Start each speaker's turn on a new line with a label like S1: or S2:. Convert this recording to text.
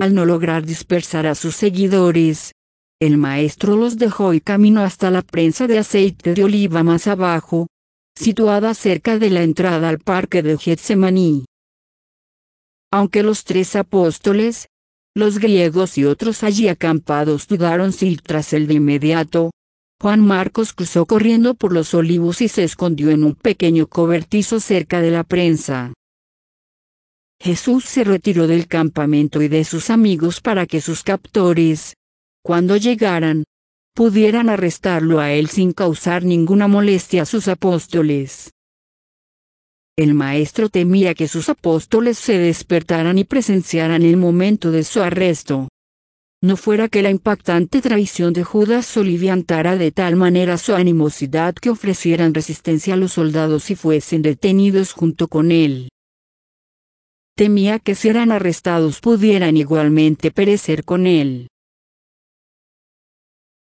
S1: Al no lograr dispersar a sus seguidores, el maestro los dejó y caminó hasta la prensa de aceite de oliva más abajo, situada cerca de la entrada al parque de Getsemaní. Aunque los 3 apóstoles, los griegos y otros allí acampados dudaron si ir tras él de inmediato, Juan Marcos cruzó corriendo por los olivos y se escondió en un pequeño cobertizo cerca de la prensa. Jesús se retiró del campamento y de sus amigos para que sus captores, cuando llegaran, pudieran arrestarlo a él sin causar ninguna molestia a sus apóstoles. El maestro temía que sus apóstoles se despertaran y presenciaran el momento de su arresto. No fuera que la impactante traición de Judas soliviantara de tal manera su animosidad que ofrecieran resistencia a los soldados y fuesen detenidos junto con él. Temía que si eran arrestados pudieran igualmente perecer con él.